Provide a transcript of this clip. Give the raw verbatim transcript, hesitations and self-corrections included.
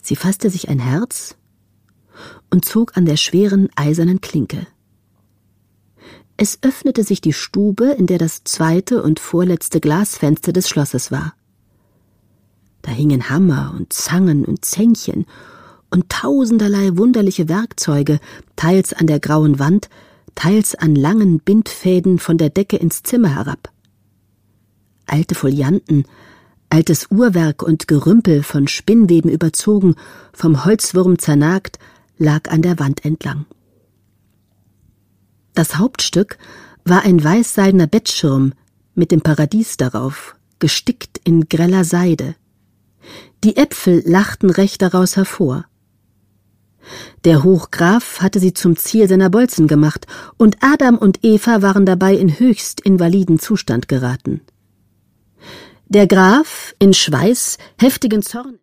Sie fasste sich ein Herz und zog an der schweren eisernen Klinke. Es öffnete sich die Stube, in der das zweite und vorletzte Glasfenster des Schlosses war. Da hingen Hammer und Zangen und Zängchen und tausenderlei wunderliche Werkzeuge, teils an der grauen Wand, teils an langen Bindfäden von der Decke ins Zimmer herab. Alte Folianten, altes Uhrwerk und Gerümpel von Spinnweben überzogen, vom Holzwurm zernagt, lag an der Wand entlang. Das Hauptstück war ein weißseidener Bettschirm mit dem Paradies darauf, gestickt in greller Seide. Die Äpfel lachten recht daraus hervor. Der Hochgraf hatte sie zum Ziel seiner Bolzen gemacht, und Adam und Eva waren dabei in höchst invaliden Zustand geraten. Der Graf, in Schweiß, heftigen Zorn